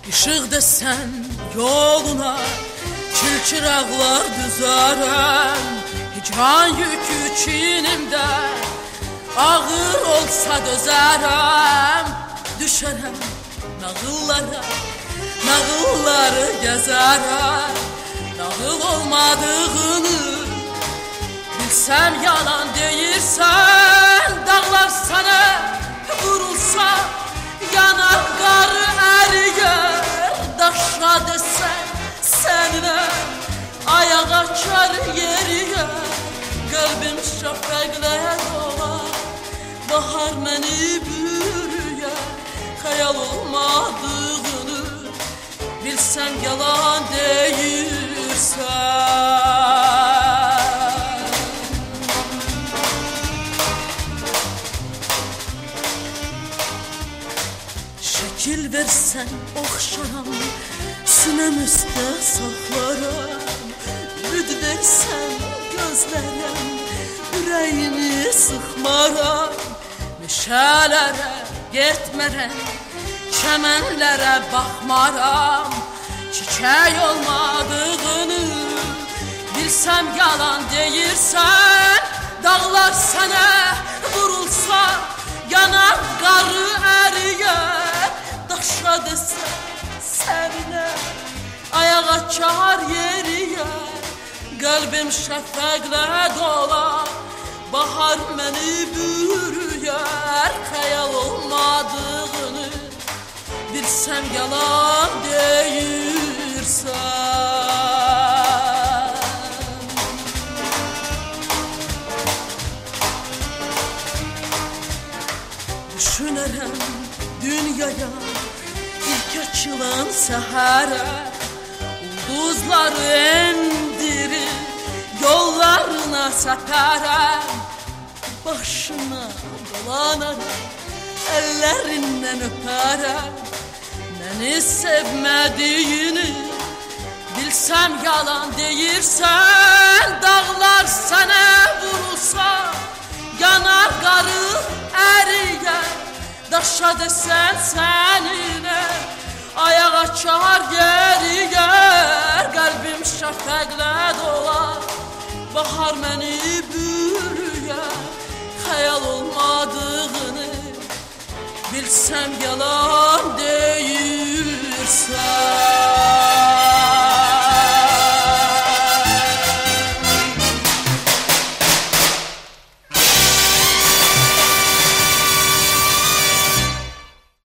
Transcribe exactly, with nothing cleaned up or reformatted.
Işıq desen yoluna çil çıraqlar düzərəm. Hicran yükü çiynimdə ağır olsa dözərəm. Düşərəm nağıllara, nağılları gəzərəm. Nağıl olmadığını bilsəm yalan deyirsən. Dağlar sənə vurulsa yanar qarı əriyər. Daşa desən səninə ayaq açar yeriyər. Qəlbim şəfəqləyə dolar, bahar məni bürüyər. Xəyal olmadığını bilsəm yalan deyirsən. Şəkil versən oxşaram, sinəm üstə saxlaram. Ümid versən gözlərəm, ürəyimi sıxmaram. Meşələrə getmərəm, çəmənlərə baxmaram. Çiçək olmadığını bilsəm yalan deyirsən. Dağlar sənə vurulsa yanar qarı əriyər. Daşa desən səninə ayaq açar yeriyər. Qəlbim şəfəqlə dolar, bahar məni bürüyər. Xəyal olmadığını bilsəm yalan deyirsən. Düşünərəm dünyaya ilk açılan səhərə. Ulduzları endirir yollarına səpərəm. Başına dolanarım, əllərindən öpərəm. Məni sevmədiyini bilsəm yalan deyirsən. Dağlar sənə vurulsa yanar qarı əriyər. Daşa desən səninə ayaq açar yeriyər. Qəlbim şəfəqlə dolar, bahar məni bürüyər. Xəyal olmadığını bilsəm yalan deyir.